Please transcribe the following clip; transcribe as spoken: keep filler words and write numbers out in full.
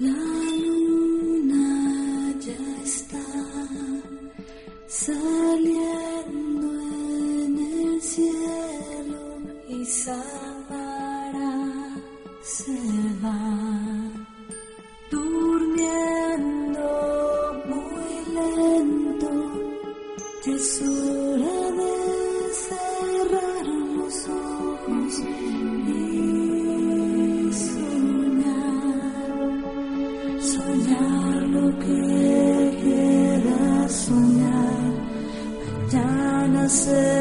La luna ya está saliendo en el cielo y Samara se va durmiendo muy lento. Es hora de cerrar los ojos y soñar, soñar lo que quieras soñar. Mañana se